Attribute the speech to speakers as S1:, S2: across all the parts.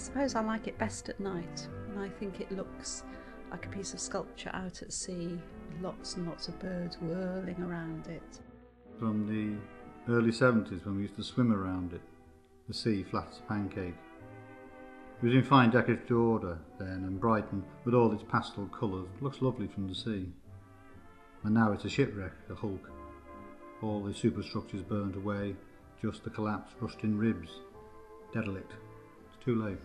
S1: suppose I like it best at night, and I think it looks like a piece of sculpture out at sea, with lots and lots of birds whirling around it.
S2: From the early 70s, when we used to swim around it, the sea flat as a pancake. It was in fine decorative order then, and Brighton, with all its pastel colours, looks lovely from the sea. And now it's a shipwreck, a hulk. All the superstructures burned away, just the collapsed, rusting ribs. Derelict. It's too late.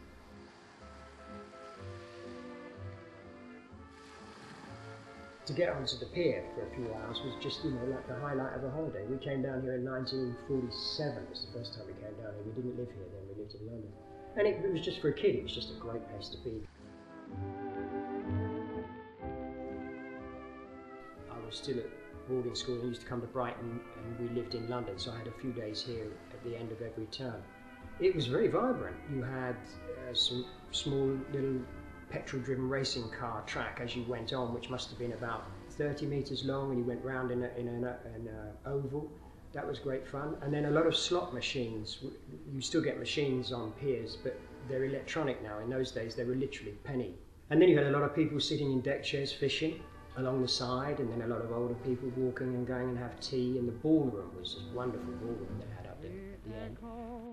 S3: To get onto the pier for a few hours was just, like the highlight of a holiday. We came down here in 1947. It was the first time we came down here. We didn't live here then, we lived in London. And it was just for a kid, it was just a great place to be. I was still at boarding school and used to come to Brighton, and we lived in London, so I had a few days here at the end of every term. It was very vibrant. You had some small little petrol-driven racing car track as you went on, which must have been about 30 metres long, and you went round in an oval. That was great fun. And then a lot of slot machines. You still get machines on piers, but they're electronic now. In those days, they were literally penny. And then you had a lot of people sitting in deck chairs fishing along the side, and then a lot of older people walking and going and have tea. And the ballroom was this wonderful ballroom they had up there at the end.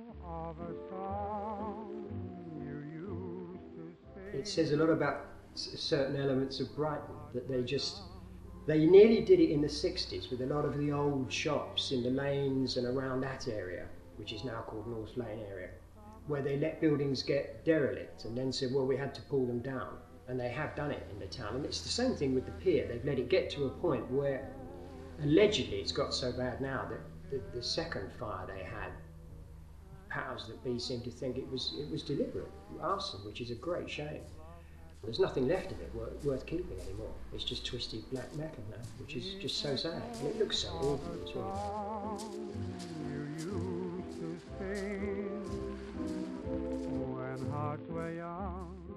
S3: It says a lot about certain elements of Brighton, that they nearly did it in the 60s with a lot of the old shops in the lanes and around that area, which is now called North Lane area, where they let buildings get derelict and then said, well, we had to pull them down. And they have done it in the town. And it's the same thing with the pier. They've let it get to a point where, allegedly, it's got so bad now that the second fire they had, powers that be seem to think it was deliberate arson, which is a great shame. There's nothing left of it worth keeping anymore. It's just twisted black metal now, which is just so sad. And it looks so ordinary as well.
S4: You used to sing when hearts were young.